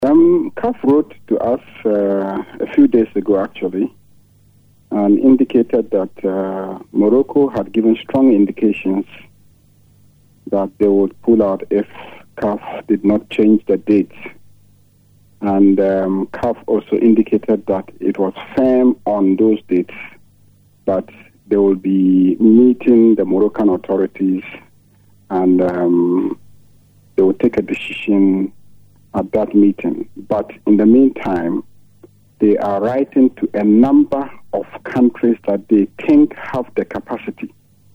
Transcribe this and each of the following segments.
CAF wrote to us a few days ago, actually, and indicated that Morocco had given strong indications that they would pull out if CAF did not change the dates. And CAF also indicated that it was firm on those dates, but they will be meeting the Moroccan authorities and they will take a decision at that meeting. But in the meantime, they are writing to a number of countries that they think have the capacity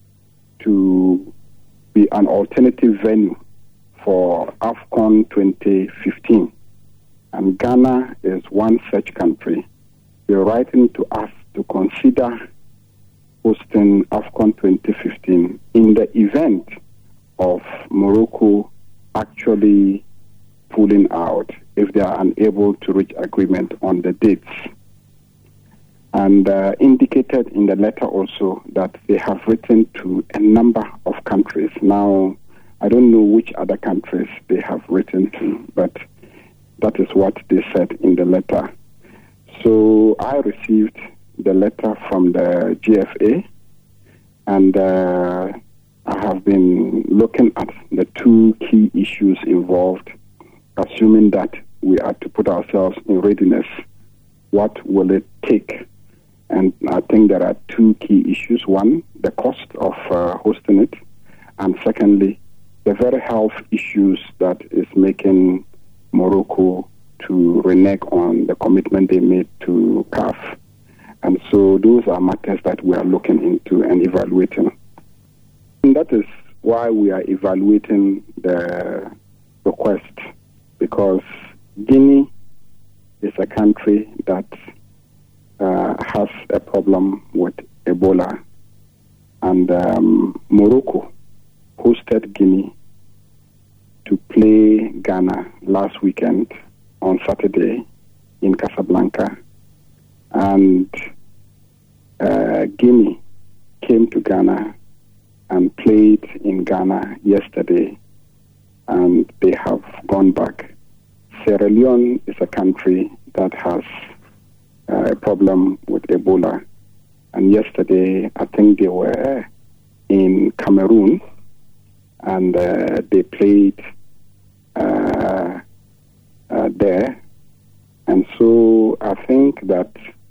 to be an alternative venue for AFCON 2015. And Ghana is one such country. They're writing to us to consider hosting AFCON 2015 in the event of Morocco actually pulling out if they are unable to reach agreement on the dates. And indicated in the letter also that they have written to a number of countries. Now, I don't know which other countries they have written to, but that is what they said in the letter. So I received the letter from the GFA, and I have been looking at the two key issues involved, assuming that we are to put ourselves in readiness. What will it take? And I think there are two key issues. One, the cost of hosting it, and secondly, the very health issues that is making Morocco to renege on the commitment they made to CAF. And so those are matters that we are looking into and evaluating. And that is why we are evaluating the request, because Guinea is a country that has a problem with Ebola. And Morocco hosted Guinea to play Ghana last weekend on Saturday in Casablanca. And Guinea came to Ghana and played in Ghana yesterday, and they have gone back. Sierra Leone is a country that has a problem with Ebola. And yesterday, I think they were in Cameroon, and they played there. And so I think that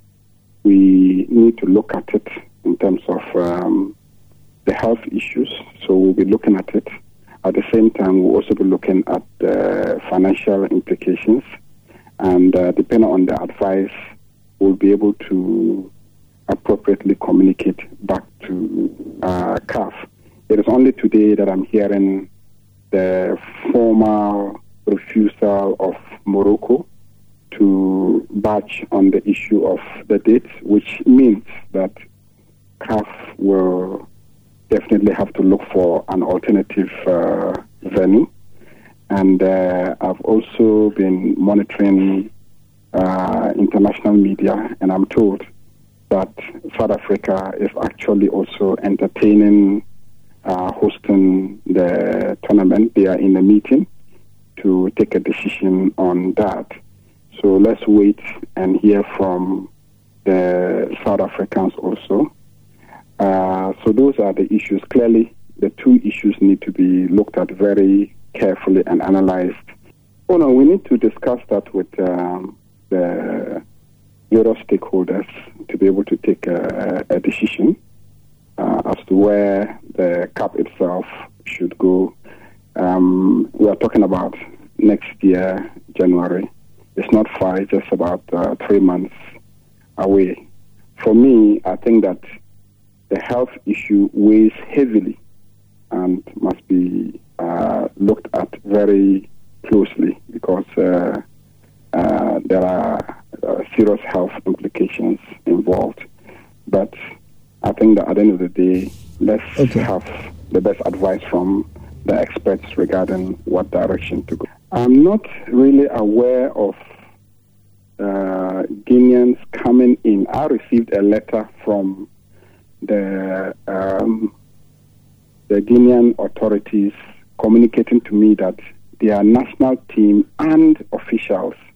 we need to look at it in terms of the health issues. So we'll be looking at it. At the same time, we'll also be looking at the financial implications. And depending on the advice, we'll be able to appropriately communicate back to CAF. It is only today that I'm hearing the formal refusal of Morocco to budge on the issue of the dates, which means that CAF will definitely have to look for an alternative venue. And I've also been monitoring international media, and I'm told that South Africa is actually also entertaining hosting the tournament. They are in a meeting to take a decision on that. So let's wait and hear from the South Africans also. So those are the issues. Clearly, the two issues need to be looked at very carefully and analyzed. Oh no, we need to discuss that with the various stakeholders to be able to take a decision as to where the CAP itself should go. We are talking about next year, January. It's not far, it's just about 3 months away. For me, I think that the health issue weighs heavily and must be looked at very closely, because there are serious health implications involved. But I think that at the end of the day, let's have the best advice from the experts regarding what direction to go. I'm not really aware of Guineans coming in. I received a letter from the Guinean authorities communicating to me that their national team and officials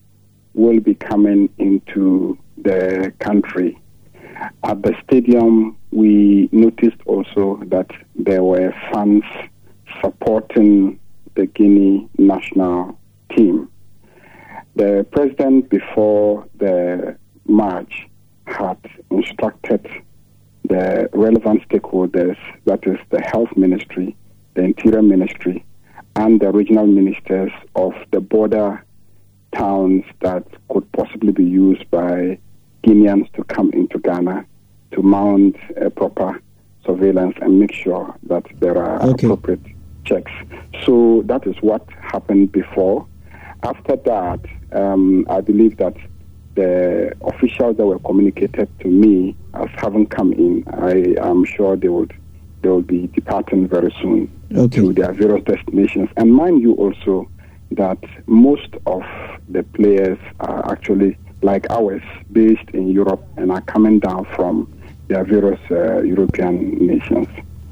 will be coming into the country. At the stadium, we noticed also that there were fans supporting the Guinea national team. The president, before the march, had instructed the relevant stakeholders, that is the health ministry, the interior ministry, and the regional ministers of the border towns that could possibly be used by Guineans to come into Ghana to mount a proper surveillance and make sure that there are appropriate checks. So that is what happened before. After that, I believe that the officials that were communicated to me as having come in, I am sure they will be departing very soon to their various destinations. And mind you also that most of the players are actually like ours, based in Europe, and are coming down from their various European nations.